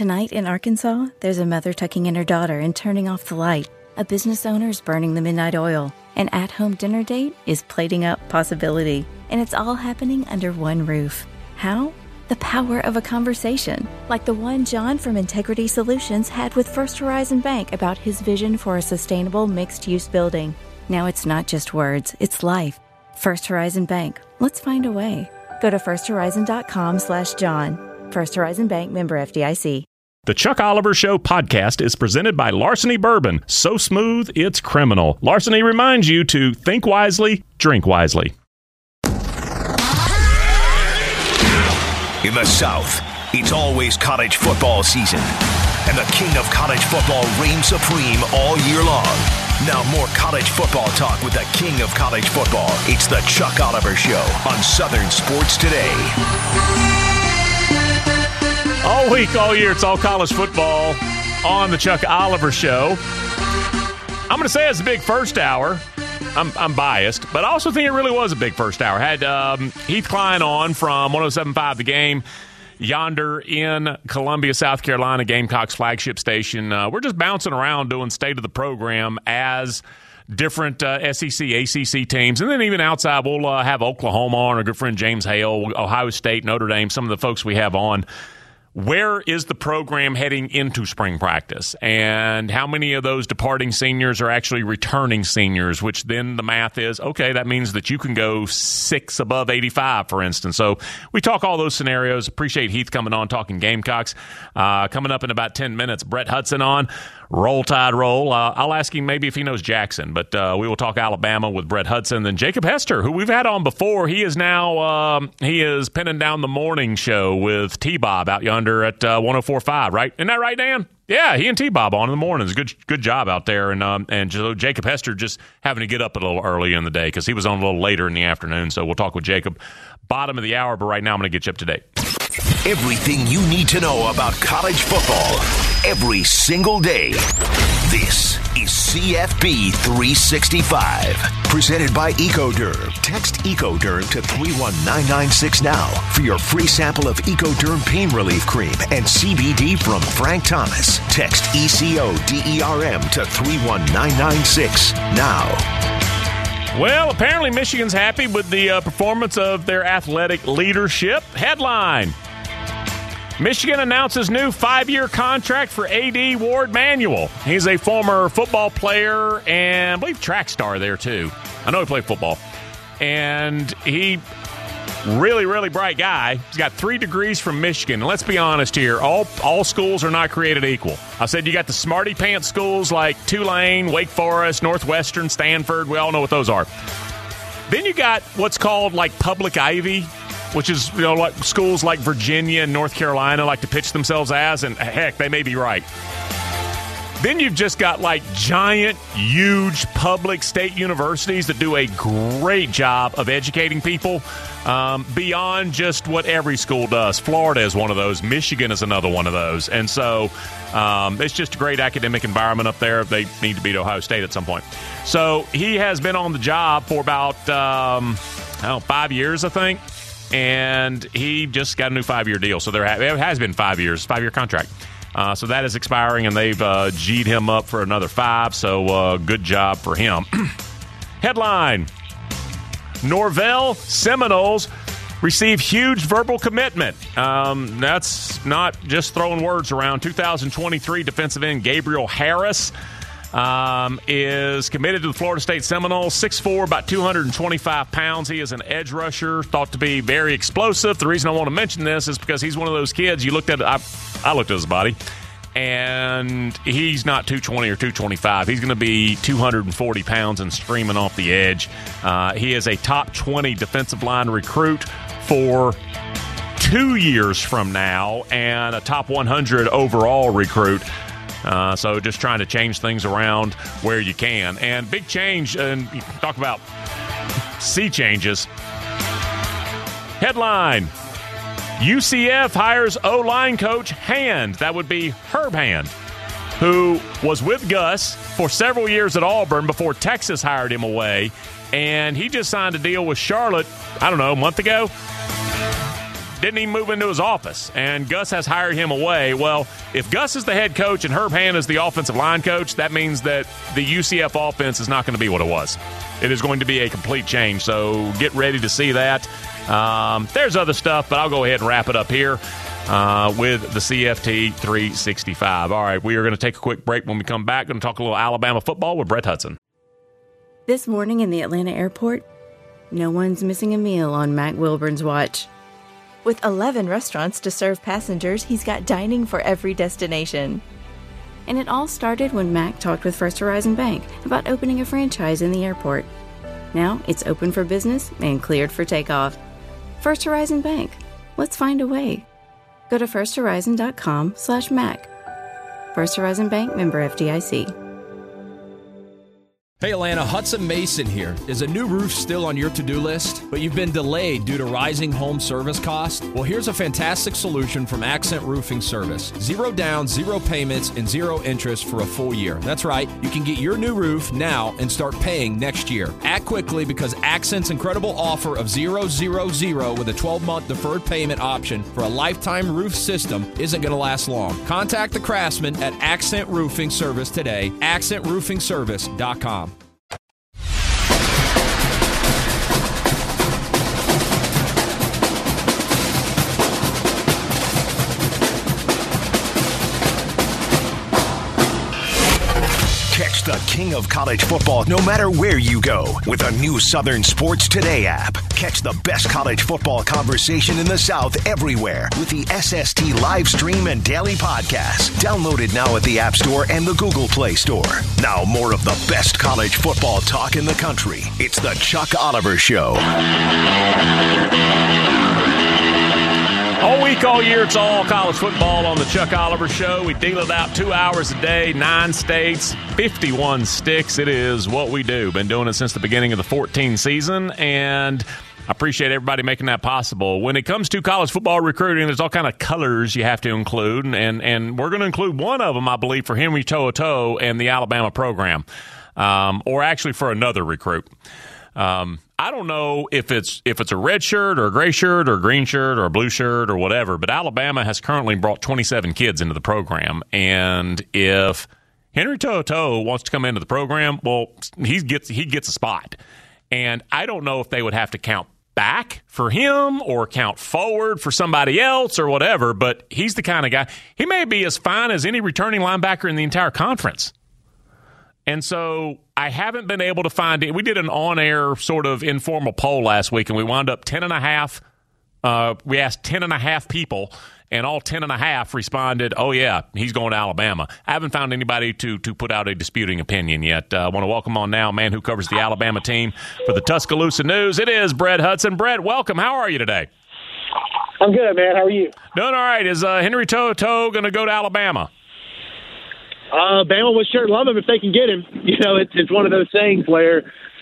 Tonight in Arkansas, there's a mother tucking in her daughter and turning off the light. A business owner's burning the midnight oil. An at-home dinner date is plating up possibility. And it's all happening under one roof. How? The power of a conversation, like the one John from Integrity Solutions had with First Horizon Bank about his vision for a sustainable mixed-use building. Now it's not just words, it's life. First Horizon Bank. Let's find a way. Go to firsthorizon.com/John. First Horizon Bank, member FDIC. The Chuck Oliver Show podcast is presented by Larceny Bourbon. So smooth, it's criminal. Larceny reminds you to think wisely, drink wisely. In the South, it's always college football season, and the king of college football reigns supreme all year long. Now more college football talk with the king of college football. It's the Chuck Oliver Show on Southern Sports Today. All week, all year, it's all college football on the Chuck Oliver Show. I'm going to say it's a big first hour. I'm biased, but I also think it really was a big first hour. Had Heath Klein on from 107.5 The Game yonder in Columbia, South Carolina, Gamecocks flagship station. We're just bouncing around doing state of the program as different SEC, ACC teams. And then even outside, we'll have Oklahoma on, our good friend James Hale, Ohio State, Notre Dame, some of the folks we have on. Where is the program heading into spring practice? And how many of those departing seniors are actually returning seniors, which then the math is, okay, that means that you can go 6 above 85, for instance. So we talk all those scenarios. Appreciate Heath coming on, talking Gamecocks. Coming up in about 10 minutes, Brett Hudson on. Roll Tide Roll. I'll ask him maybe if he knows Jackson, but we will talk Alabama with Brett Hudson. Then Jacob Hester, who we've had on before, he is now he is pinning down the morning show with T-Bob out yonder at 104.5, right? Isn't that right, Dan? Yeah, he and T-Bob on in the mornings. Good job out there. And so Jacob Hester just having to get up a little early in the day because he was on a little later in the afternoon. So we'll talk with Jacob bottom of the hour, but right now I'm going to get you up to date. Everything you need to know about college football every single day. This is CFB 365. Presented by Ecoderm. Text Ecoderm to 31996 now for your free sample of Ecoderm Pain Relief Cream and CBD from Frank Thomas. Text ECODERM to 31996 now. Well, apparently Michigan's happy with the performance of their athletic leadership. Headline: Michigan announces new 5-year contract for A.D. Ward Manuel. He's a former football player and I believe track star there too. I know he played football. And he, really, really bright guy. He's got 3 degrees from Michigan. And let's be honest here, all schools are not created equal. I said you got the smarty pants schools like Tulane, Wake Forest, Northwestern, Stanford. We all know what those are. Then you got what's called like public Ivy, which is, like schools like Virginia and North Carolina like to pitch themselves as, and heck, they may be right. Then you've just got like giant, huge public state universities that do a great job of educating people beyond just what every school does. Florida is one of those. Michigan is another one of those. And so it's just a great academic environment up there. They need to beat Ohio State at some point. So he has been on the job for about, 5 years, I think. And he just got a new 5-year deal. So it has been 5 years, 5-year contract. So that is expiring, and they've G'd him up for another 5. So good job for him. Headline: Norvell Seminoles receive huge verbal commitment. That's not just throwing words around. 2023 defensive end Gabriel Harris is committed to the Florida State Seminoles. 6'4", about 225 pounds. He is an edge rusher, thought to be very explosive. The reason I want to mention this is because he's one of those kids, you looked at, I looked at his body, and he's not 220 or 225. He's going to be 240 pounds and streaming off the edge. He is a top 20 defensive line recruit for 2 years from now and a top 100 overall recruit. So just trying to change things around where you can. And big change, and you talk about sea changes. Headline: UCF hires O-line coach Hand. That would be Herb Hand, who was with Gus for several years at Auburn before Texas hired him away. And he just signed a deal with Charlotte, I don't know, a month ago. didn't even move into his office, and Gus has hired him away. Well, if Gus is the head coach and Herb Hand is the offensive line coach, that means that the UCF offense is not going to be what it was. It is going to be a complete change, so get ready to see that. There's other stuff, but I'll go ahead and wrap it up here with the CFT 365. All right, we are going to take a quick break. When we come back, going to talk a little Alabama football with Brett Hudson. This morning in the Atlanta airport, no one's missing a meal on Mac Wilburn's watch. With 11 restaurants to serve passengers, he's got dining for every destination. And it all started when Mac talked with First Horizon Bank about opening a franchise in the airport. Now it's open for business and cleared for takeoff. First Horizon Bank. Let's find a way. Go to firsthorizon.com/Mac. First Horizon Bank, member FDIC. Hey Atlanta, Hudson Mason here. Is a new roof still on your to-do list, but you've been delayed due to rising home service costs? Well, here's a fantastic solution from Accent Roofing Service. 0 down, 0 payments, and 0 interest for a full year. That's right, you can get your new roof now and start paying next year. Act quickly because Accent's incredible offer of 0, 0, 0 with a 12-month deferred payment option for a lifetime roof system isn't going to last long. Contact the craftsman at Accent Roofing Service today, accentroofingservice.com. Catch the king of college football no matter where you go with a new Southern Sports Today app. Catch the best college football conversation in the South everywhere with the SST live stream and daily podcast. Download it now at the App Store and the Google Play Store. Now more of the best college football talk in the country. It's the Chuck Oliver Show. All week, all year, it's all college football on the Chuck Oliver Show. We deal it out 2 hours a day, 9 states, 51 sticks. It is what we do. Been doing it since the beginning of the 14 season, and I appreciate everybody making that possible. When it comes to college football recruiting, there's all kind of colors you have to include, and we're going to include one of them, I believe, for Henry To'oTo'o and the Alabama program, or actually for another recruit. I don't know if it's a red shirt or a gray shirt or a green shirt or a blue shirt or whatever, but Alabama has currently brought 27 kids into the program. And if Henry To'oTo'o wants to come into the program, well, he gets a spot. And I don't know if they would have to count back for him or count forward for somebody else or whatever, but he's the kind of guy. He may be as fine as any returning linebacker in the entire conference. And so I haven't been able to find it. We did an on-air sort of informal poll last week, and we wound up 10.5. We asked 10.5 people, and all 10.5 responded, oh, yeah, he's going to Alabama. I haven't found anybody to put out a disputing opinion yet. I want to welcome on now a man who covers the Alabama team for the Tuscaloosa News. It is Brett Hudson. Brett, welcome. How are you today? I'm good, man. How are you? Doing all right. Is Henry To'oTo'o going to go to Alabama? Bama would sure love him if they can get him. You know, it's one of those things where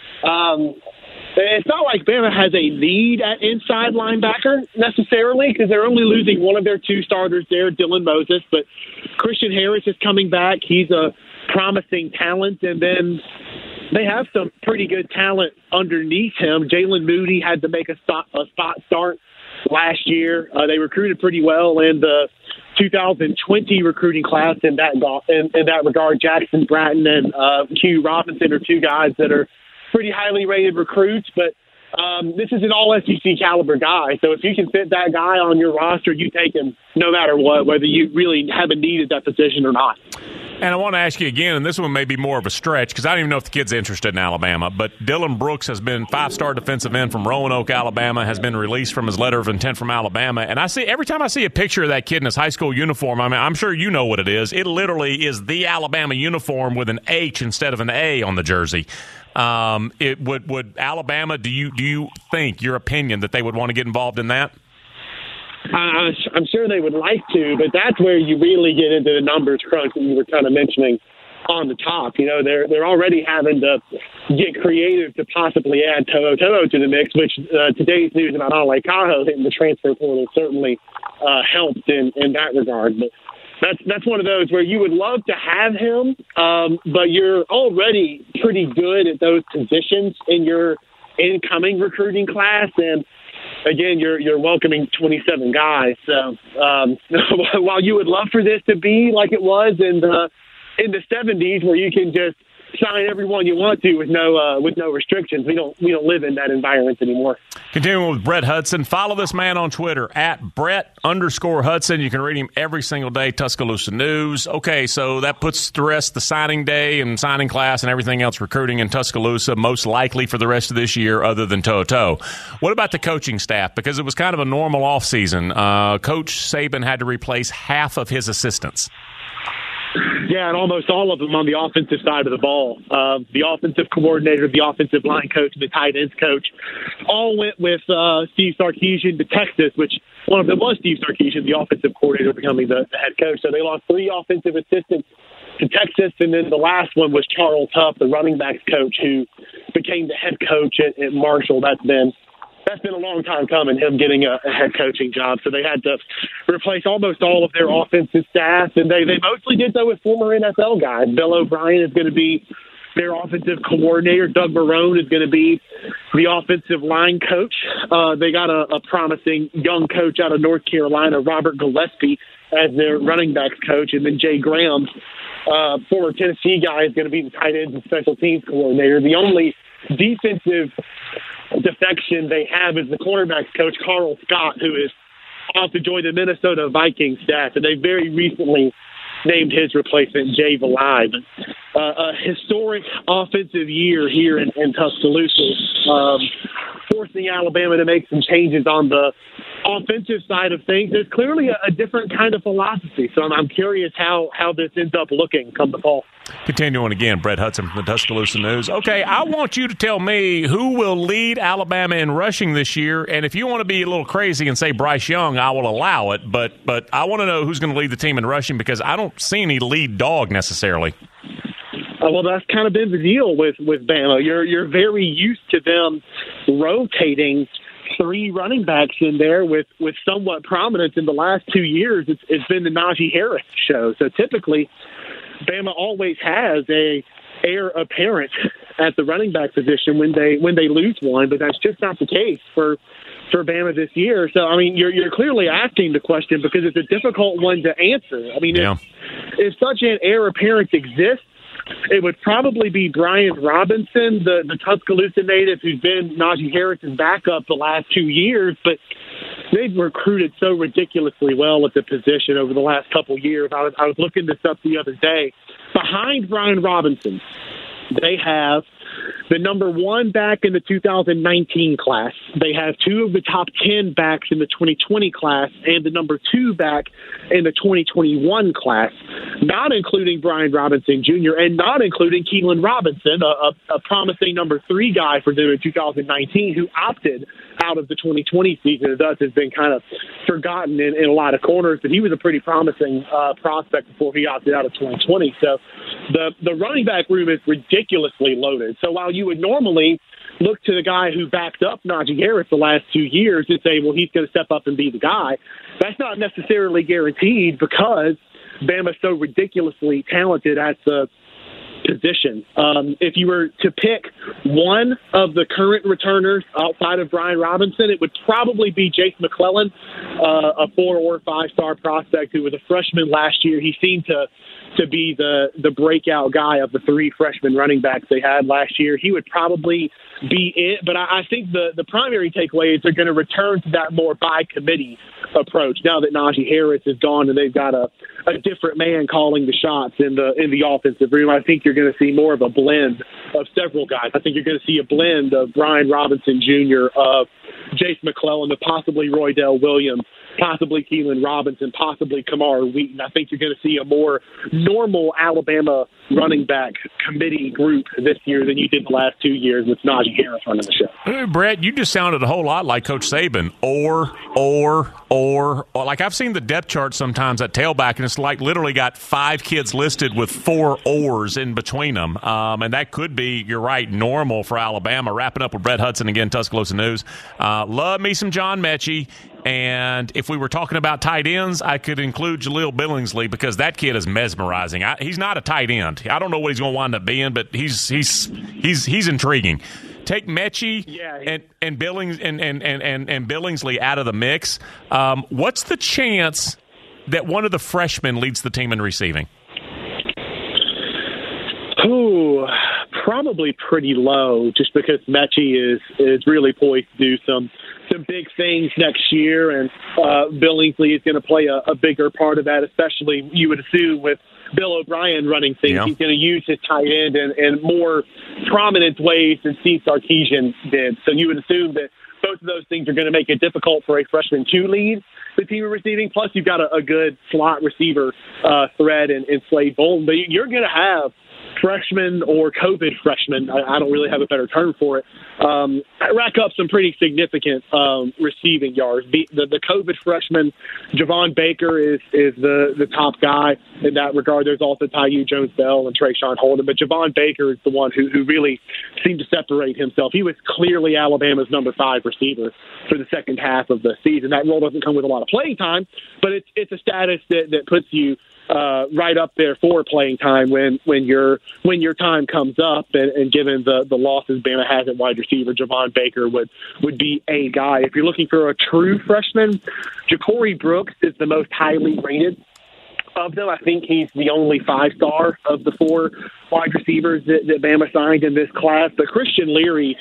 it's not like Bama has a need at inside linebacker necessarily because they're only losing one of their 2 starters there, Dylan Moses. But Christian Harris is coming back. He's a promising talent. And then they have some pretty good talent underneath him. Jalen Moody had to make a spot start last year. They recruited pretty well in the 2020 recruiting class in that regard. Jackson Bratton and Q Robinson are 2 guys that are pretty highly rated recruits, but this is an all-SEC caliber guy. So if you can fit that guy on your roster, you take him no matter what, whether you really have a need at that position or not. And I want to ask you again, and this one may be more of a stretch because I don't even know if the kid's interested in Alabama, but Dylan Brooks has been 5-star defensive end from Roanoke, Alabama, has been released from his letter of intent from Alabama. And every time I see a picture of that kid in his high school uniform, I mean, I'm sure you know what it is. It literally is the Alabama uniform with an H instead of an A on the jersey. Would Alabama, do you think, your opinion, that they would want to get involved in that? I'm sure they would like to, but that's where you really get into the numbers crunch that you were kind of mentioning on the top. You know, they're already having to get creative to possibly add To'oTo'o to the mix, which today's news about Lake Tahoe hitting the transfer portal certainly helped in that regard. But that's one of those where you would love to have him, but you're already pretty good at those positions in your incoming recruiting class. And again, you're welcoming 27 guys. So while you would love for this to be like it was in the 70s, where you can just sign everyone you want to with no restrictions, we don't live in that environment anymore. Continuing with Brett Hudson, follow this man on Twitter at Brett_Hudson. You can read him every single day, Tuscaloosa News. Okay, so that puts the rest of the signing day and signing class and everything else recruiting in Tuscaloosa most likely for the rest of this year other than To'oTo'o. What about the coaching staff? Because it was kind of a normal offseason. Coach Saban had to replace half of his assistants. Yeah, and almost all of them on the offensive side of the ball. The offensive coordinator, the offensive line coach, and the tight ends coach all went with Steve Sarkisian to Texas, which one of them was Steve Sarkisian, the offensive coordinator, becoming the head coach. So they lost 3 offensive assistants to Texas, and then the last one was Charles Huff, the running backs coach, who became the head coach at Marshall. That's been a long time coming, him getting a head coaching job. So they had to replace almost all of their offensive staff, and they mostly did so with former NFL guys. Bill O'Brien is going to be their offensive coordinator. Doug Marrone is going to be the offensive line coach. They got a promising young coach out of North Carolina, Robert Gillespie, as their running backs coach, and then Jay Graham, former Tennessee guy, is going to be the tight ends and special teams coordinator. The only defensive defection they have is the cornerbacks coach, Carl Scott, who is off to join the Minnesota Vikings staff, and they very recently named his replacement Jay Valai. A historic offensive year here in Tuscaloosa, forcing Alabama to make some changes on the offensive side of things. There's clearly a different kind of philosophy, so I'm curious how this ends up looking come the fall. Continuing again, Brett Hudson from the Tuscaloosa News. Okay, I want you to tell me who will lead Alabama in rushing this year, and if you want to be a little crazy and say Bryce Young, I will allow it, but I want to know who's going to lead the team in rushing, because I don't see any lead dog necessarily. Well, that's kind of been the deal with Bama. You're very used to them rotating 3 running backs in there with somewhat prominence. In the last 2 years, it's been the Najee Harris show. So typically, Bama always has a heir apparent at the running back position when they lose one, but that's just not the case for Bama this year. So, I mean, you're clearly asking the question because it's a difficult one to answer. I mean, if such an heir apparent exists, it would probably be Brian Robinson, the Tuscaloosa native who's been Najee Harris's backup the last 2 years, but they've recruited so ridiculously well at the position over the last couple of years. I was looking this up the other day. Behind Brian Robinson, they have the number 1 back in the 2019 class. They have 2 of the top 10 backs in the 2020 class and the number 2 back in the 2021 class, not including Brian Robinson Jr. and not including Keelan Robinson, a promising number 3 guy for them in 2019 who opted out of the 2020 season and thus has been kind of forgotten in a lot of corners, but he was a pretty promising prospect before he opted out of 2020. So the running back room is ridiculously loaded. So while you would normally look to the guy who backed up Najee Harris the last 2 years and say, well, he's going to step up and be the guy, that's not necessarily guaranteed because Bama's so ridiculously talented at the position. If you were to pick one of the current returners outside of Brian Robinson, it would probably be Jase McClellan, a 4 or 5-star prospect who was a freshman last year. He seemed to be the breakout guy of the 3 freshman running backs they had last year. He would probably be it, but I think the primary takeaway is they're going to return to that more by committee approach now that Najee Harris is gone and they've got a different man calling the shots in the offensive room. I think you're going to see more of a blend of several guys. I think you're going to see a blend of Brian Robinson Jr., of Jase McClellan, of possibly Roydell Williams, possibly Keelan Robinson, possibly Kamar Wheaton. I think you're going to see a more normal Alabama running back committee group this year than you did the last 2 years with Najee Harris running the show. Hey, Brett, you just sounded a whole lot like Coach Saban. Or. Like I've seen the depth chart sometimes at tailback, and it's like literally got 5 kids listed with 4 ors in between them. And that could be, you're right, normal for Alabama. Wrapping up with Brett Hudson again, Tuscaloosa News. Love me some John Mechie. And if we were talking about tight ends, I could include Jaleel Billingsley because that kid is mesmerizing. He's not a tight end. I don't know what he's going to wind up being, but he's intriguing. take Mechie and Billings and Billingsley out of the mix. What's the chance that one of the freshmen leads the team in receiving? Probably pretty low, just because Mechie is really poised to do some big things next year, and Billingsley is going to play a bigger part of that, especially you would assume with Bill O'Brien running things. Yeah. He's going to use his tight end in more prominent ways than Steve Sarkisian did. So you would assume that both of those things are going to make it difficult for a freshman to lead the team in receiving. Plus, you've got a good slot receiver thread in Slade Bolton. But you're going to have freshmen or COVID freshmen, I don't really have a better term for it, rack up some pretty significant receiving yards. The COVID freshman, Javon Baker, is the top guy in that regard. There's also Taiyu Jones-Bell and Trayshawn Holden, but Javon Baker is the one who really seemed to separate himself. He was clearly Alabama's number 5 receiver for the second half of the season. That role doesn't come with a lot of playing time, but it's a status that puts you right up there for playing time when your time comes up, and given the losses Bama has at wide receiver, Javon Baker would be a guy. If you're looking for a true freshman, Ja'Cory Brooks is the most highly rated of them. I think he's the only 5-star of the 4 wide receivers that Bama signed in this class. But Christian Leary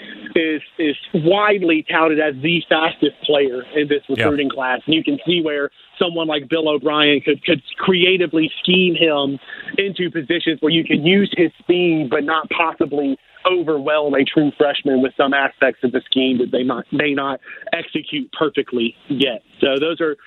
is widely touted as the fastest player in this recruiting class. And you can see where someone like Bill O'Brien could creatively scheme him into positions where you can use his speed but not possibly overwhelm a true freshman with some aspects of the scheme that they may not execute perfectly yet. So those are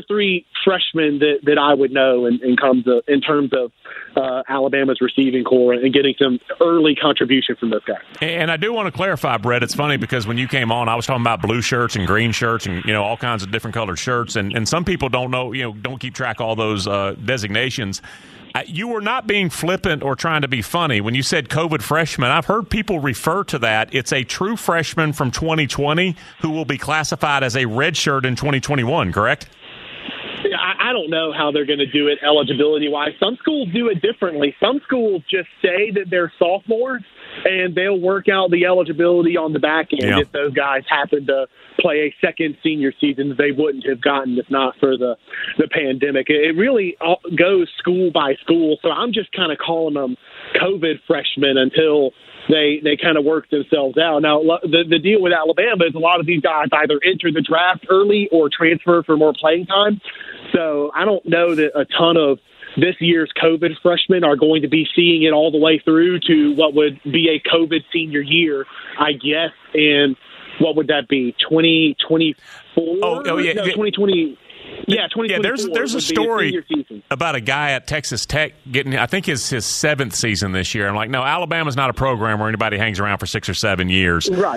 3 freshmen that I would know in terms of Alabama's receiving core and getting some early contribution from those guys. And I do want to clarify, Brett, it's funny because when you came on, I was talking about blue shirts and green shirts and all kinds of different colored shirts, and some people don't know, don't keep track of all those designations. You were not being flippant or trying to be funny. When you said COVID freshman, I've heard people refer to that. It's a true freshman from 2020 who will be classified as a redshirt in 2021, correct? I don't know how they're going to do it eligibility-wise. Some schools do it differently. Some schools just say that they're sophomores, and they'll work out the eligibility on the back end if those guys happen to play a second senior season they wouldn't have gotten if not for the pandemic. It really goes school by school, so I'm just kind of calling them COVID freshmen until they kind of work themselves out. Now, the deal with Alabama is a lot of these guys either enter the draft early or transfer for more playing time. So I don't know that a ton of this year's COVID freshmen are going to be seeing it all the way through to what would be a COVID senior year, I guess. And what would that be, 2024? Oh yeah. No, 2020. Yeah, 2024. Yeah, there's a story about a guy at Texas Tech getting, I think, his 7th season this year. I'm like, no, Alabama's not a program where anybody hangs around for 6 or 7 years. Right.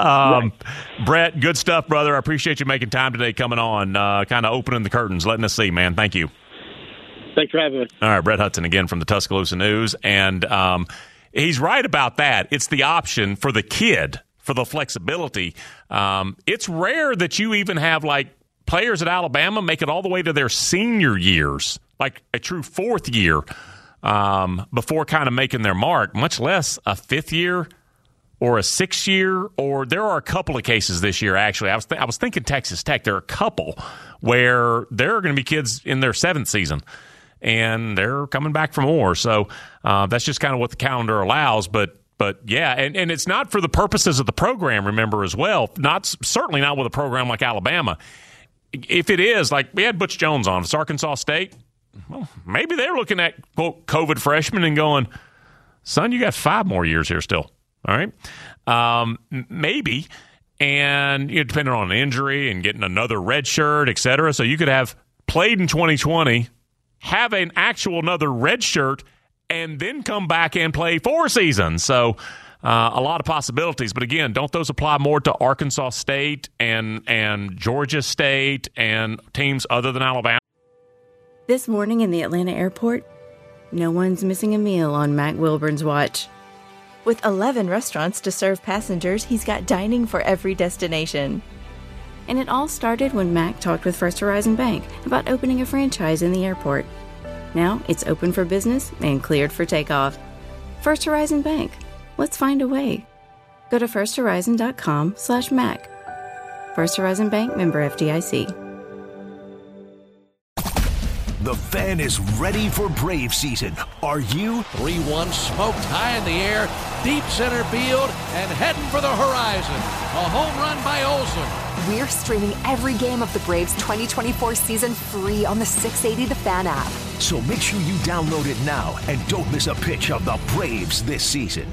Brett, good stuff, brother. I appreciate you making time today, coming on, kind of opening the curtains, letting us see, man. Thank you. Thanks for having me. All right, Brett Hudson again from the Tuscaloosa News, and he's right about that. It's the option for the kid, for the flexibility. It's rare that you even have, like, players at Alabama make it all the way to their senior years, like a true 4th year, before kind of making their mark, much less a 5th year or a 6th year. Or there are a couple of cases this year, actually. I was thinking Texas Tech. There are a couple where there are going to be kids in their 7th season, and they're coming back for more. So that's just kind of what the calendar allows. But yeah, and it's not for the purposes of the program, remember, as well. Certainly not with a program like Alabama. If it is, like we had Butch Jones on, if it's Arkansas State, well, maybe they're looking at, quote, COVID freshmen and going, son, you got 5 more years here still. All right. Maybe. And depending on an injury and getting another red shirt, et cetera. So you could have played in 2020, have an actual another red shirt, and then come back and play 4 seasons. So a lot of possibilities. But again, don't those apply more to Arkansas State and Georgia State and teams other than Alabama? This morning in the Atlanta airport, no one's missing a meal on Mac Wilburn's watch. With 11 restaurants to serve passengers, he's got dining for every destination. And it all started when Mac talked with First Horizon Bank about opening a franchise in the airport. Now it's open for business and cleared for takeoff. First Horizon Bank. Let's find a way. Go to firsthorizon.com/MAC. First Horizon Bank, member FDIC. The Fan is ready for Brave season. Are you? 3-1 smoked high in the air, deep center field, and heading for the horizon. A home run by Olsen. We're streaming every game of the Braves 2024 season free on the 680 The Fan app. So make sure you download it now and don't miss a pitch of the Braves this season.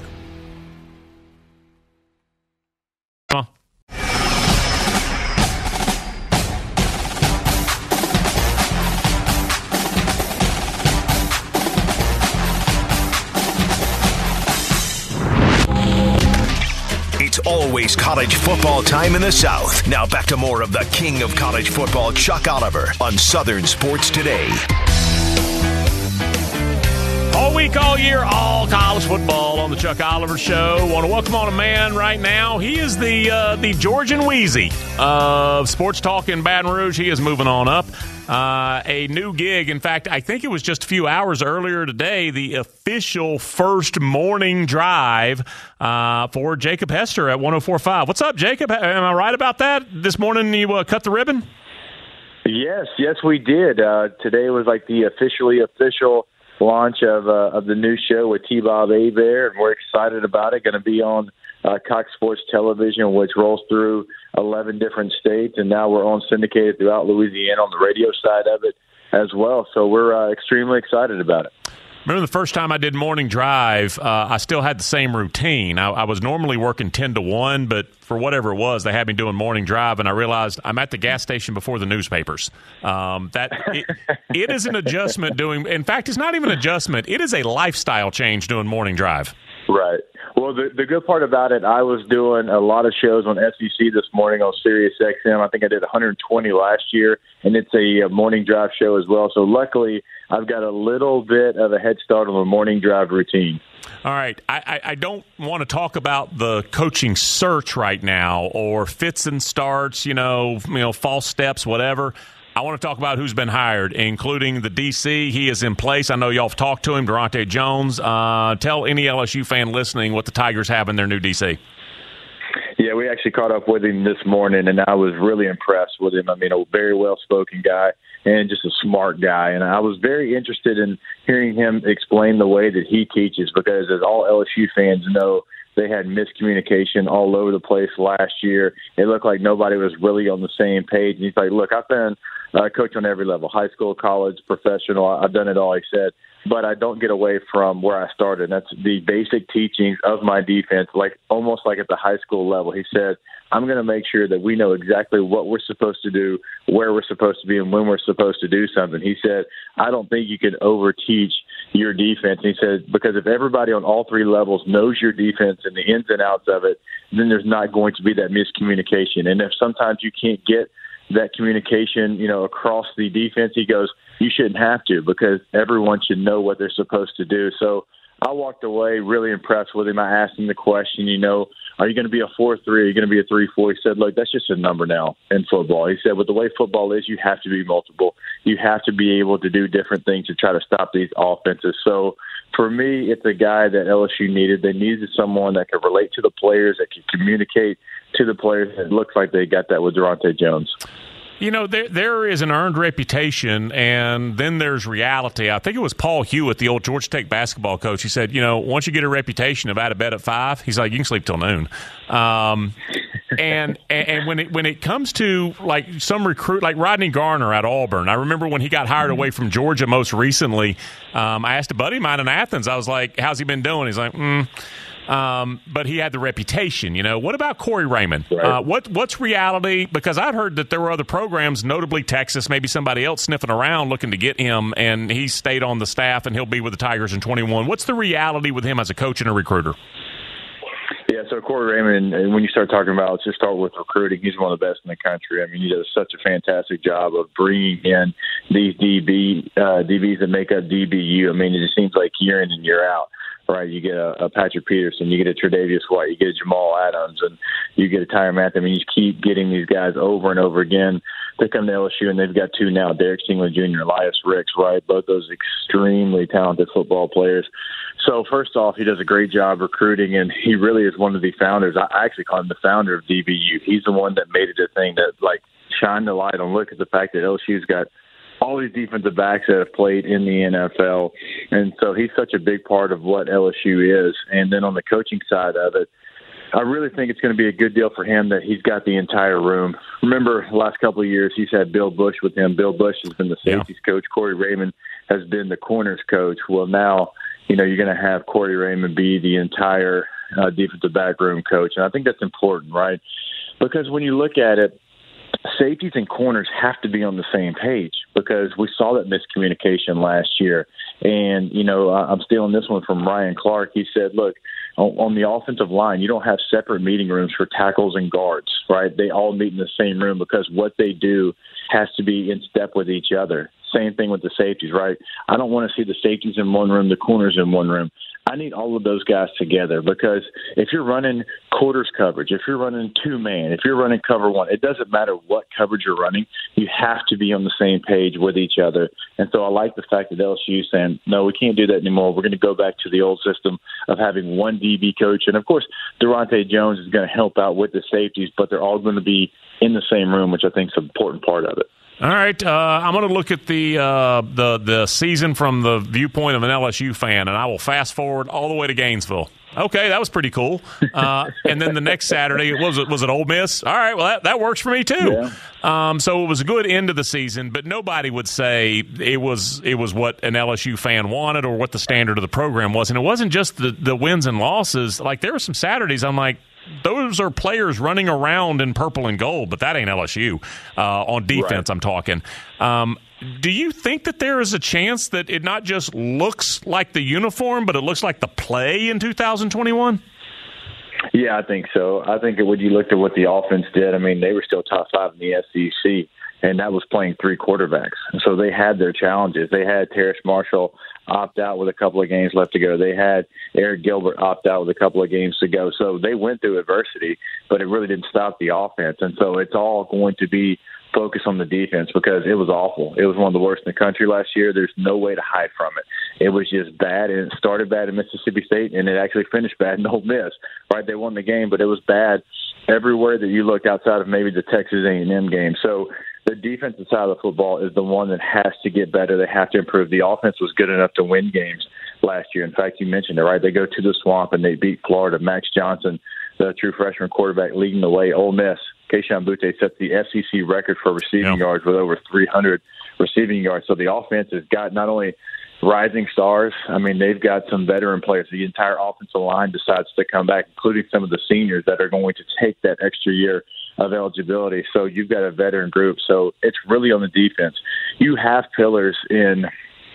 It's always college football time in the South. Now back to more of the king of college football, Chuck Oliver, on Southern Sports Today. All week, all year, all college football on the Chuck Oliver Show. Want to welcome on a man right now. He is the Georgian Wheezy of sports talk in Baton Rouge. He is moving on up. A new gig. In fact, I think it was just a few hours earlier today, the official first morning drive for Jacob Hester at 104.5. What's up, Jacob? Am I right about that? This morning you cut the ribbon? Yes, we did. Today was like the official launch of the new show with T-Bob Hebert, and we're excited about it. Going to be on Cox Sports Television, which rolls through 11 different states, and now we're on syndicated throughout Louisiana on the radio side of it as well. So we're extremely excited about it. Remember the first time I did morning drive, I still had the same routine. I was normally working 10 to 1, but for whatever it was, they had me doing morning drive, and I realized I'm at the gas station before the newspapers. It is an adjustment doing – in fact, it's not even an adjustment. It is a lifestyle change doing morning drive. Right. Well, the good part about it, I was doing a lot of shows on SEC this morning on Sirius XM. I think I did 120 last year, and it's a morning drive show as well. So luckily, I've got a little bit of a head start on the morning drive routine. All right. I don't want to talk about the coaching search right now or fits and starts, false steps, whatever. I want to talk about who's been hired, including the DC. He is in place. I know y'all have talked to him, Durante Jones. Tell any LSU fan listening what the Tigers have in their new DC. Yeah, we actually caught up with him this morning, and I was really impressed with him. I mean, a very well-spoken guy and just a smart guy. And I was very interested in hearing him explain the way that he teaches because, as all LSU fans know, they had miscommunication all over the place last year. It looked like nobody was really on the same page. And he's like, look, I've been a coach on every level, high school, college, professional. I've done it all, he said. But I don't get away from where I started. That's the basic teachings of my defense, like almost like at the high school level. He said, I'm going to make sure that we know exactly what we're supposed to do, where we're supposed to be, and when we're supposed to do something. He said, I don't think you can overteach your defense. And he said, because if everybody on all three levels knows your defense and the ins and outs of it, then there's not going to be that miscommunication. And if sometimes you can't get that communication, across the defense, he goes, you shouldn't have to because everyone should know what they're supposed to do. So I walked away really impressed with him. I asked him the question, are you going to be a 4-3? Are you going to be a 3-4? He said, look, that's just a number now in football. He said, with the way football is, you have to be multiple. You have to be able to do different things to try to stop these offenses. So for me, it's a guy that LSU needed. They needed someone that could relate to the players, that could communicate to the players. It looks like they got that with Durante Jones. There is an earned reputation, and then there's reality. I think it was Paul Hewitt, the old Georgia Tech basketball coach. He said, once you get a reputation of out of bed at 5, he's like, you can sleep till noon. And when it comes to like some recruit, like Rodney Garner at Auburn, I remember when he got hired away from Georgia most recently. I asked a buddy of mine in Athens. I was like, "How's he been doing?" He's like, but he had the reputation. What about Corey Raymond? Right. What's reality? Because I've heard that there were other programs, notably Texas, maybe somebody else sniffing around looking to get him, and he stayed on the staff, and he'll be with the Tigers in 21. What's the reality with him as a coach and a recruiter? Yeah, so Corey Raymond, when you start talking about, let's just start with recruiting, he's one of the best in the country. I mean, he does such a fantastic job of bringing in these DBs that make up DBU. I mean, it just seems like year in and year out. Right, you get a Patrick Peterson, you get a Tre'Davious White, you get a Jamal Adams, and you get a Tyrann Mathieu. I mean, you just keep getting these guys over and over again. They come to LSU, and they've got two now, Derek Stingley Jr., Elias Ricks, right? Both those extremely talented football players. So first off, he does a great job recruiting, and he really is one of the founders. I actually call him the founder of DBU. He's the one that made it a thing that, like, shine the light on. Look at the fact that LSU's got all these defensive backs that have played in the NFL. And so he's such a big part of what LSU is. And then on the coaching side of it, I really think it's going to be a good deal for him that he's got the entire room. Remember, the last couple of years, he's had Bill Bush with him. Bill Bush has been the safeties coach. Corey Raymond has been the corners coach. Well, now, you're going to have Corey Raymond be the entire defensive back room coach. And I think that's important, right? Because when you look at it, safeties and corners have to be on the same page, because we saw that miscommunication last year. And, I'm stealing this one from Ryan Clark. He said, look, on the offensive line, you don't have separate meeting rooms for tackles and guards, right? They all meet in the same room because what they do has to be in step with each other. Same thing with the safeties, right? I don't want to see the safeties in one room, the corners in one room. I need all of those guys together, because if you're running quarters coverage, if you're running two-man, if you're running cover one, it doesn't matter what coverage you're running. You have to be on the same page with each other. And so I like the fact that LSU is saying, no, we can't do that anymore. We're going to go back to the old system of having one DB coach. And, of course, Durante Jones is going to help out with the safeties, but they're all going to be in the same room, which I think is an important part of it. All right, I'm going to look at the season from the viewpoint of an LSU fan, and I will fast forward all the way to Gainesville. Okay, that was pretty cool. And then the next Saturday, was it Ole Miss? All right, well, that works for me too. Yeah. So it was a good end of the season, but nobody would say it was what an LSU fan wanted or what the standard of the program was. And it wasn't just the wins and losses. Like, there were some Saturdays I'm like, those are players running around in purple and gold, but that ain't LSU on defense. Right. I'm talking. Do you think that there is a chance that it not just looks like the uniform, but it looks like the play in 2021? Yeah, I think so. I think when you looked at what the offense did, I mean, they were still top 5 in the SEC, and that was playing 3 quarterbacks. So they had their challenges. They had Terrace Marshall opt out with a couple of games left to go. They had Eric Gilbert opt out with a couple of games to go. So they went through adversity, but it really didn't stop the offense. And so it's all going to be focused on the defense, because it was awful. It was one of the worst in the country last year. There's no way to hide from it. It was just bad, and it started bad in Mississippi State, and it actually finished bad in Ole Miss. Right? They won the game, but it was bad everywhere that you looked outside of maybe the Texas A&M game. So the defensive side of the football is the one that has to get better. They have to improve. The offense was good enough to win games last year. In fact, you mentioned it, right? They go to the Swamp and they beat Florida. Max Johnson, the true freshman quarterback, leading the way. Ole Miss, Keishawn Butte set the SEC record for receiving yards with over 300 receiving yards. So the offense has got not only rising stars, I mean, they've got some veteran players. The entire offensive line decides to come back, including some of the seniors that are going to take that extra year of eligibility. So you've got a veteran group. So it's really on the defense. You have pillars in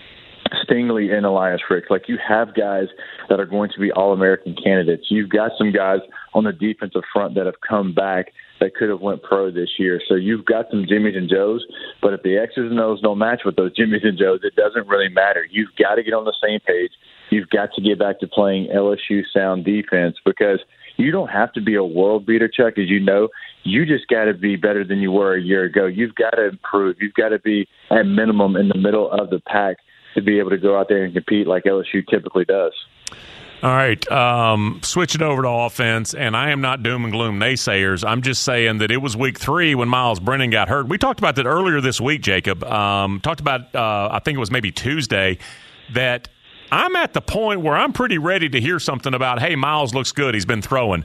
Stingley and Elias Ricks. Like, you have guys that are going to be All-American candidates. You've got some guys on the defensive front that have come back that could have went pro this year. So you've got some Jimmies and Joes, but if the X's and O's don't match with those Jimmies and Joes, it doesn't really matter. You've got to get on the same page. You've got to get back to playing LSU sound defense, because you don't have to be a world beater, Chuck, as you know. You just got to be better than you were a year ago. You've got to improve. You've got to be, at minimum, in the middle of the pack to be able to go out there and compete like LSU typically does. All right, switch it over to offense, and I am not doom and gloom naysayers. I'm just saying that it was week 3 when Miles Brennan got hurt. We talked about that earlier this week, Jacob. Talked about, I think it was maybe Tuesday, that I'm at the point where I'm pretty ready to hear something about, hey, Miles looks good. He's been throwing.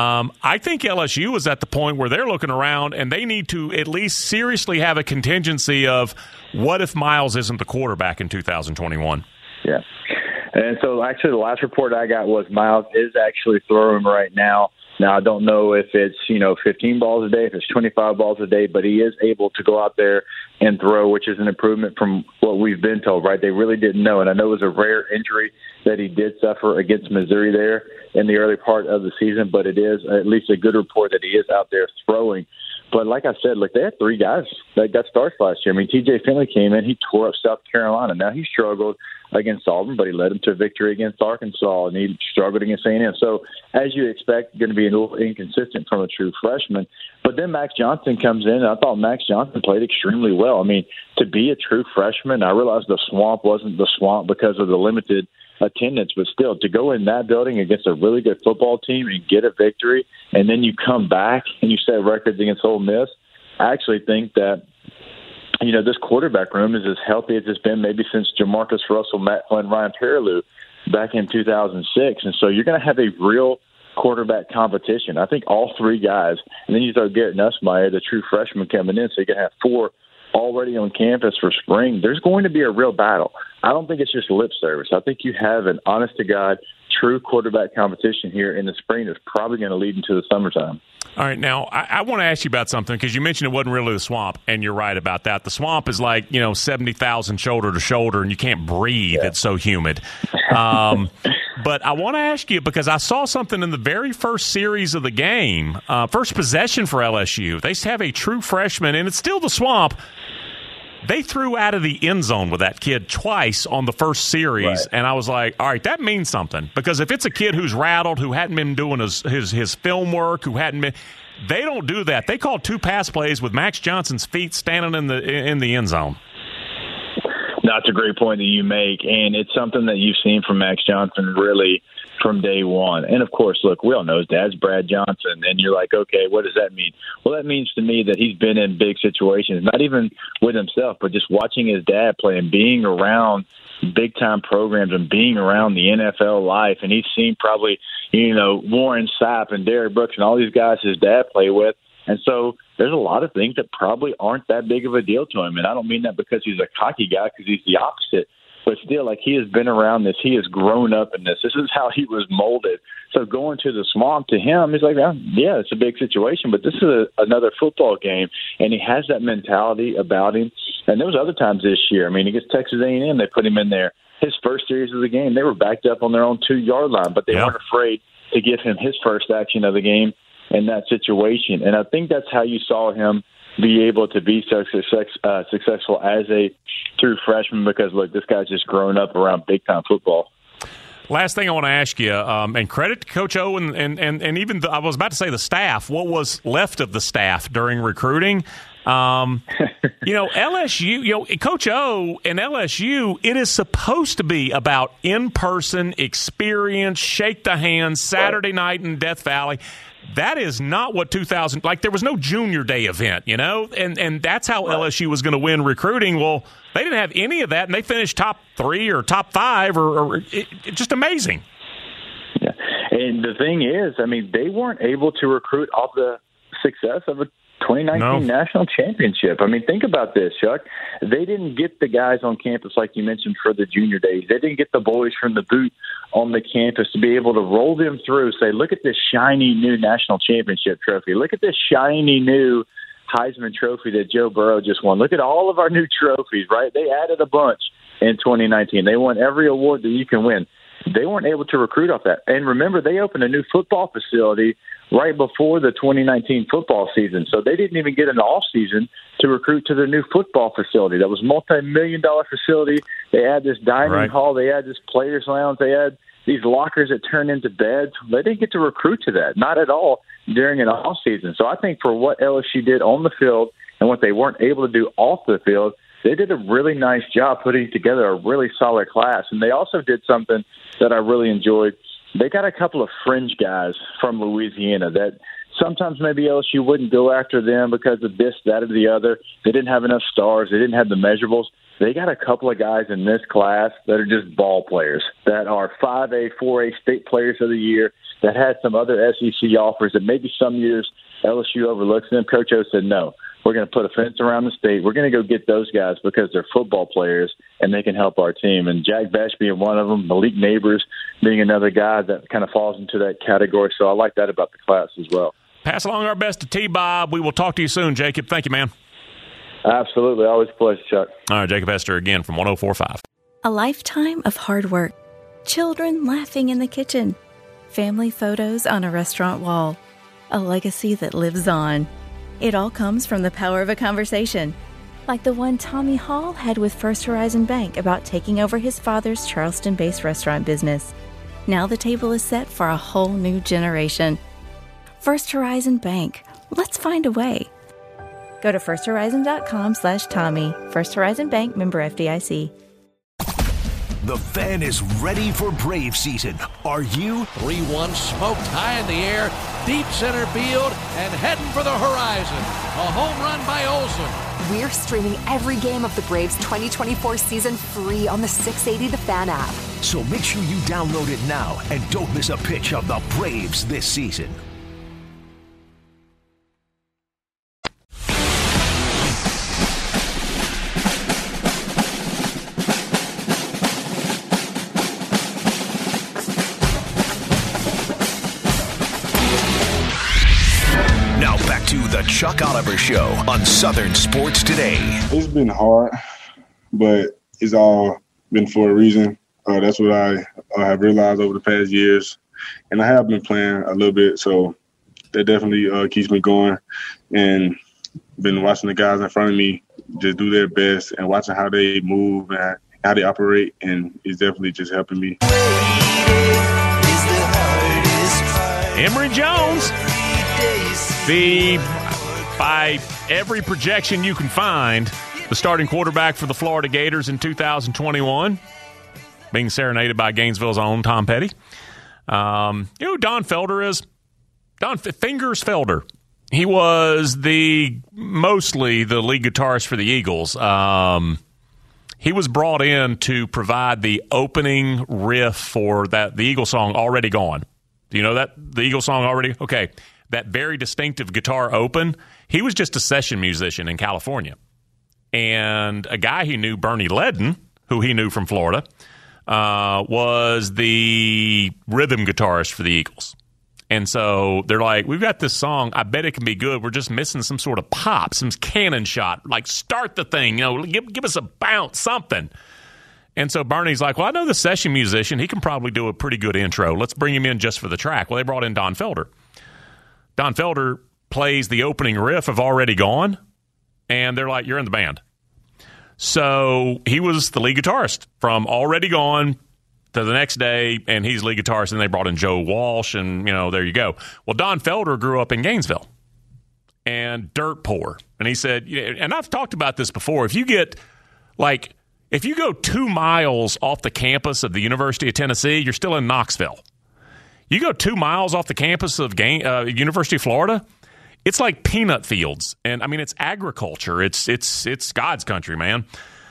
I think LSU is at the point where they're looking around and they need to at least seriously have a contingency of what if Miles isn't the quarterback in 2021? Yeah. And so actually the last report I got was Miles is actually throwing right now. Now, I don't know if it's, 15 balls a day, if it's 25 balls a day, but he is able to go out there and throw, which is an improvement from what we've been told, right? They really didn't know. And I know it was a rare injury that he did suffer against Missouri there in the early part of the season, but it is at least a good report that he is out there throwing. But like I said, they had 3 guys that got starts last year. I mean, T.J. Finley came in. He tore up South Carolina. Now, he struggled against Auburn, but he led them to a victory against Arkansas, and he struggled against A&M. So, as you expect, going to be a little inconsistent from a true freshman. But then Max Johnson comes in, and I thought Max Johnson played extremely well. I mean, to be a true freshman, I realized the Swamp wasn't the Swamp because of the limited attendance, but still to go in that building against a really good football team and get a victory, and then you come back and you set records against Ole Miss. I actually think that, this quarterback room is as healthy as it's been maybe since Jamarcus Russell, Matt Flynn, Ryan Perrilloux back in 2006. And so you're going to have a real quarterback competition. I think all three guys, and then you throw Garrett Nussmeier, the true freshman, coming in, so you're going to have four already on campus for spring. There's going to be a real battle. I don't think it's just lip service. I think you have an honest-to-God, true quarterback competition here in the spring that's probably going to lead into the summertime. All right, now, I want to ask you about something because you mentioned it wasn't really the swamp, and you're right about that. The swamp is like, 70,000 shoulder to shoulder, and you can't breathe. Yeah. It's so humid. But I want to ask you, because I saw something in the very first series of the game, first possession for LSU. They have a true freshman, and it's still the swamp. They threw out of the end zone with that kid twice on the first series, right. And I was like, all right, that means something. Because if it's a kid who's rattled, who hadn't been doing his film work, who hadn't been – they don't do that. They call 2 pass plays with Max Johnson's feet standing in the end zone. That's a great point that you make, and it's something that you've seen from Max Johnson really from day one. And, of course, look, we all know his dad's Brad Johnson, and you're like, okay, what does that mean? Well, that means to me that he's been in big situations, not even with himself, but just watching his dad play and being around big-time programs and being around the NFL life. And he's seen probably, Warren Sapp and Derek Brooks and all these guys his dad played with. And so there's a lot of things that probably aren't that big of a deal to him. And I don't mean that because he's a cocky guy, because he's the opposite. But still, like, he has been around this. He has grown up in this. This is how he was molded. So going to the swamp to him, he's like, yeah, it's a big situation, but this is another football game. And he has that mentality about him. And there was other times this year. I mean, against Texas A&M, they put him in there. His first series of the game, they were backed up on their own 2-yard line, but they weren't afraid to give him his first action of the game in that situation. And I think that's how you saw him be able to be so successful as a true freshman, because, look, this guy's just grown up around big-time football. Last thing I want to ask you, and credit to Coach O and even I was about to say the staff, what was left of the staff during recruiting. LSU, Coach O and LSU, it is supposed to be about in-person experience, shake the hand, Saturday night in Death Valley. That is not what 2000 – like, there was no junior day event, and that's how LSU was going to win recruiting. Well, they didn't have any of that, and they finished top 3 or top 5 or just amazing. Yeah. And the thing is, I mean, they weren't able to recruit off the success of a 2019 national championship. I mean, think about this, Chuck. They didn't get the guys on campus, like you mentioned, for the junior days. They didn't get the boys from the boot on the campus to be able to roll them through, say, look at this shiny new national championship trophy. Look at this shiny new Heisman Trophy that Joe Burrow just won. Look at all of our new trophies, right? They added a bunch in 2019. They won every award that you can win. They weren't able to recruit off that. And remember, they opened a new football facility right before the 2019 football season. So they didn't even get an off season to recruit to their new football facility. That was a multi-million-dollar facility. They had this dining hall. They had this players' lounge. They had these lockers that turned into beds. They didn't get to recruit to that, not at all, during an off season. So I think for what LSU did on the field and what they weren't able to do off the field, they did a really nice job putting together a really solid class. And they also did something that I really enjoyed. They got a couple of fringe guys from Louisiana that sometimes maybe LSU wouldn't go after them because of this, that, or the other. They didn't have enough stars. They didn't have the measurables. They got a couple of guys in this class that are just ball players, that are 5A, 4A state players of the year, that had some other SEC offers that maybe some years LSU overlooks them. Coach O said, no, we're going to put a fence around the state. We're going to go get those guys because they're football players and they can help our team. And Jack Bash being one of them, Malik Neighbors being another guy that kind of falls into that category. So I like that about the class as well. Pass along our best to T-Bob. We will talk to you soon, Jacob. Thank you, man. Absolutely. Always a pleasure, Chuck. All right, Jacob Hester again from 104.5. A lifetime of hard work. Children laughing in the kitchen. Family photos on a restaurant wall. A legacy that lives on. It all comes from the power of a conversation. Like the one Tommy Hall had with First Horizon Bank about taking over his father's Charleston-based restaurant business. Now the table is set for a whole new generation. First Horizon Bank. Let's find a way. Go to firsthorizon.com/Tommy. First Horizon Bank, member FDIC. The Fan is ready for Brave season. Are you? 3-1 smoked high in the air, deep center field, and heading for the horizon. A home run by Olsen. We're streaming every game of the Braves 2024 season free on the 680 The Fan app. So make sure you download it now and don't miss a pitch of the Braves this season. Now back to the Chuck Oliver Show on Southern Sports Today. It's been hard, but it's all been for a reason. That's what I have realized over the past years. And I have been playing a little bit, so that definitely keeps me going. And been watching the guys in front of me just do their best and watching how they move and how they operate, and it's definitely just helping me. Emory Jones, by every projection you can find, the starting quarterback for the Florida Gators in 2021, being serenaded by Gainesville's own Tom Petty. You know who Don Felder is? Don Fingers Felder. He was mostly the lead guitarist for the Eagles. He was brought in to provide the opening riff for the Eagle song Already Gone. Do you know that? The Eagle song Already? Okay. That very distinctive guitar open. He was just a session musician in California. And a guy he knew, Bernie Ledden, who he knew from Florida, was the rhythm guitarist for the Eagles. And so they're like, we've got this song. I bet it can be good. We're just missing some sort of pop, some cannon shot. Like, start the thing. Give us a bounce, something. And so Bernie's like, well, I know the session musician. He can probably do a pretty good intro. Let's bring him in just for the track. Well, they brought in Don Felder. Don Felder plays the opening riff of Already Gone, and they're like, you're in the band. So he was the lead guitarist from Already Gone to the next day, and he's lead guitarist, and they brought in Joe Walsh, and, there you go. Well, Don Felder grew up in Gainesville and dirt poor. And he said, and I've talked about this before, if you go 2 miles off the campus of the University of Tennessee, you're still in Knoxville. You go 2 miles off the campus of University of Florida, it's like peanut fields. And, it's agriculture. It's God's country, man.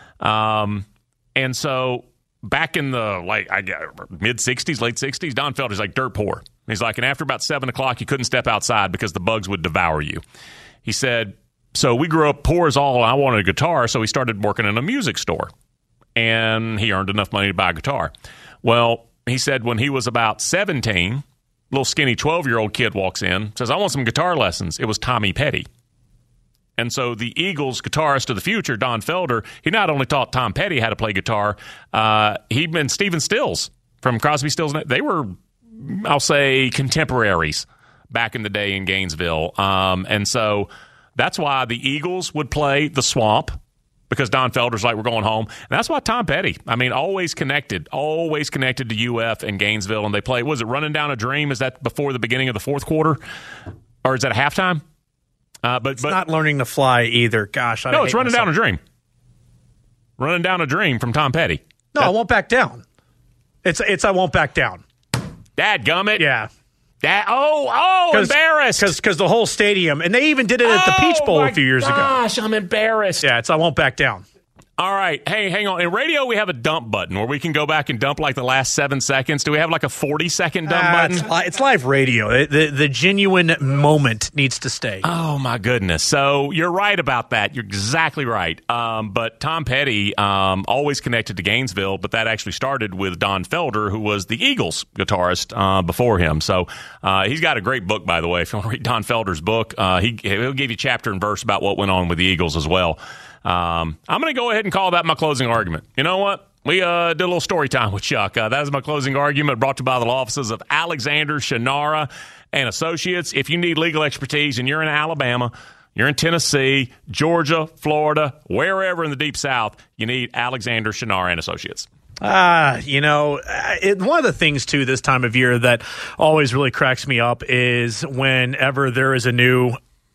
And so back in the mid-'60s, late 60s, Don Felder's like dirt poor. He's like, and after about 7 o'clock, you couldn't step outside because the bugs would devour you. He said, so we grew up poor as all, and I wanted a guitar, so he started working in a music store. And he earned enough money to buy a guitar. Well, he said when he was about 17, little skinny 12-year-old kid walks in, says, I want some guitar lessons. It was Tommy Petty. And so the Eagles guitarist of the future, Don Felder, he not only taught Tom Petty how to play guitar, he'd been Stephen Stills from Crosby, Stills. They were, I'll say, contemporaries back in the day in Gainesville. And so that's why the Eagles would play The Swamp, because Don Felder's like, we're going home. And that's why Tom Petty, always connected to UF and Gainesville. And they play, was it Running Down a Dream? Is that before the beginning of the fourth quarter? Or is that halftime? But it's not Learning to Fly either. Gosh, no, it's Running Down a Dream. Running Down a Dream from Tom Petty. No, I Won't Back Down. It's I Won't Back Down. Dadgummit. Yeah. Embarrassed. Because the whole stadium, and they even did it at the Peach Bowl a few years ago. Gosh, I'm embarrassed. Yeah, it's I Won't Back Down. All right. Hey, hang on. In radio, we have a dump button where we can go back and dump like the last 7 seconds. Do we have like a 40-second dump button? It's live radio. The genuine moment needs to stay. Oh, my goodness. So you're right about that. You're exactly right. But Tom Petty always connected to Gainesville, but that actually started with Don Felder, who was the Eagles guitarist before him. So he's got a great book, by the way. If you want to read Don Felder's book, he'll give you chapter and verse about what went on with the Eagles as well. I'm going to go ahead and call that my closing argument. You know what? We did a little story time with Chuck. That is my closing argument, brought to you by the law offices of Alexander Shannara and Associates. If you need legal expertise and you're in Alabama, you're in Tennessee, Georgia, Florida, wherever in the Deep South, you need Alexander Shannara and Associates. One of the things, too, this time of year that always really cracks me up is whenever there is a new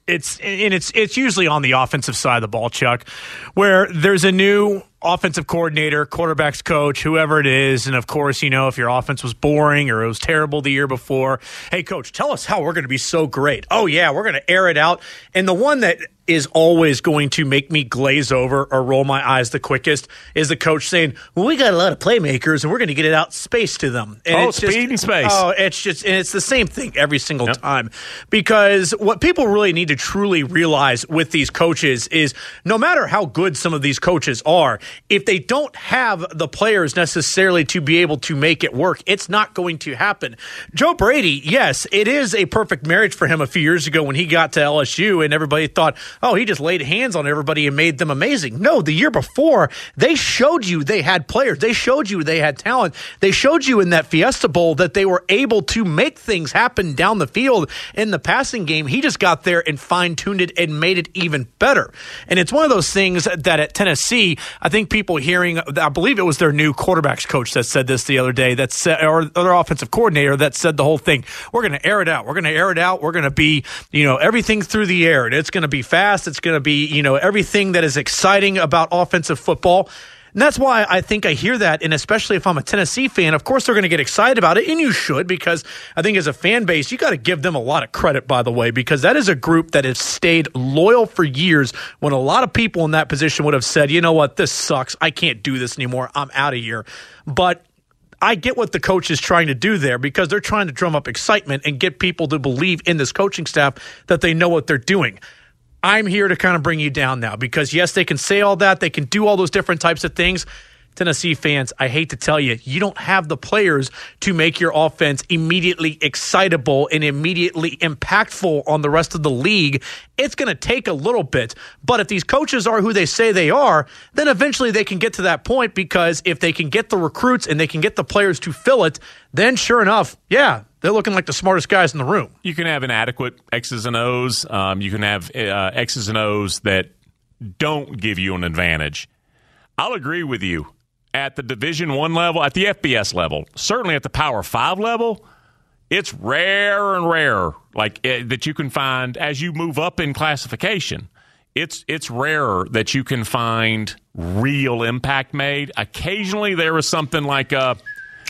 It's usually on the offensive side of the ball, Chuck, where there's a new offensive coordinator, quarterback's coach, whoever it is. And, of course, if your offense was boring or it was terrible the year before, hey, coach, tell us how we're going to be so great. Oh, yeah, we're going to air it out. And the one that is always going to make me glaze over or roll my eyes the quickest is the coach saying, well, we got a lot of playmakers and we're going to get it out space to them. And speed and space. Oh, it's the same thing every single time. Because what people really need to truly realize with these coaches is no matter how good some of these coaches are, if they don't have the players necessarily to be able to make it work, it's not going to happen. Joe Brady, yes, it is a perfect marriage for him a few years ago when he got to LSU and everybody thought, oh, he just laid hands on everybody and made them amazing. No, the year before, they showed you they had players. They showed you they had talent. They showed you in that Fiesta Bowl that they were able to make things happen down the field in the passing game. He just got there and fine-tuned it and made it even better. And it's one of those things that at Tennessee, I think people hearing, I believe it was their new quarterback's coach that said this the other day, that said, or their offensive coordinator that said the whole thing, we're going to air it out. We're going to air it out. We're going to be, everything through the air. And it's going to be fast. It's going to be, everything that is exciting about offensive football. And that's why I think I hear that, and especially if I'm a Tennessee fan, of course they're going to get excited about it, and you should, because I think as a fan base, you got to give them a lot of credit, by the way, because that is a group that has stayed loyal for years when a lot of people in that position would have said, you know what, this sucks. I can't do this anymore. I'm out of here. But I get what the coach is trying to do there because they're trying to drum up excitement and get people to believe in this coaching staff that they know what they're doing. I'm here to kind of bring you down now because, yes, they can say all that. They can do all those different types of things. Tennessee fans, I hate to tell you, you don't have the players to make your offense immediately excitable and immediately impactful on the rest of the league. It's going to take a little bit. But if these coaches are who they say they are, then eventually they can get to that point because if they can get the recruits and they can get the players to fill it, then sure enough, yeah, they're looking like the smartest guys in the room. You can have inadequate X's and O's. You can have X's and O's that don't give you an advantage. I'll agree with you. At the Division I level, at the FBS level, certainly at the Power 5 level, it's rare and rare that you can find as you move up in classification. It's rarer that you can find real impact made. Occasionally there is something like wasn't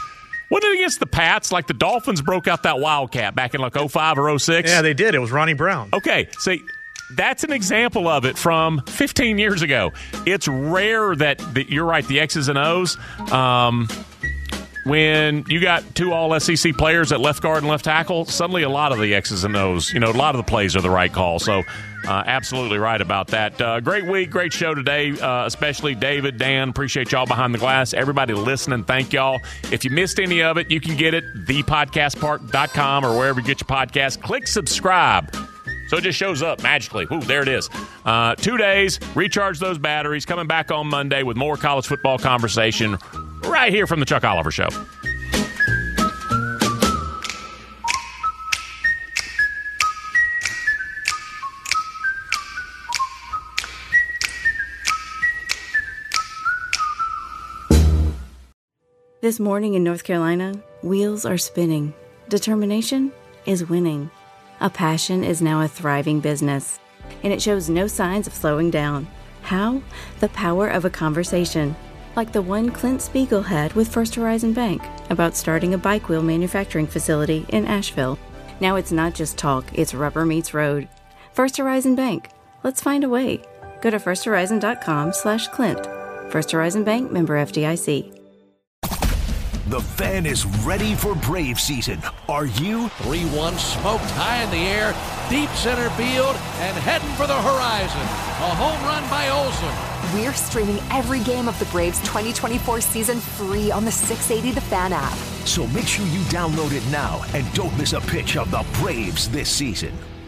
it against the Pats? Like the Dolphins broke out that Wildcat back in 05 or 06? Yeah, they did. It was Ronnie Brown. Okay, see, that's an example of it from 15 years ago. It's rare that you're right, the X's and O's. When you got two all-SEC players at left guard and left tackle, suddenly a lot of the X's and O's, a lot of the plays are the right call. So absolutely right about that. Great week, great show today, especially David, Dan. Appreciate y'all behind the glass. Everybody listening, thank y'all. If you missed any of it, you can get it, thepodcastpark.com or wherever you get your podcast. Click subscribe. So it just shows up magically. Ooh, there it is. 2 days, recharge those batteries. Coming back on Monday with more college football conversation right here from the Chuck Oliver Show. This morning in North Carolina, wheels are spinning. Determination is winning. A passion is now a thriving business, and it shows no signs of slowing down. How? The power of a conversation, like the one Clint Spiegel had with First Horizon Bank about starting a bike wheel manufacturing facility in Asheville. Now it's not just talk, it's rubber meets road. First Horizon Bank. Let's find a way. Go to firsthorizon.com/Clint. First Horizon Bank, member FDIC. The Fan is ready for Brave season. Are you? 3-1 smoked high in the air, deep center field, and heading for the horizon. A home run by Olsen. We're streaming every game of the Braves 2024 season free on the 680 The Fan app. So make sure you download it now and don't miss a pitch of the Braves this season.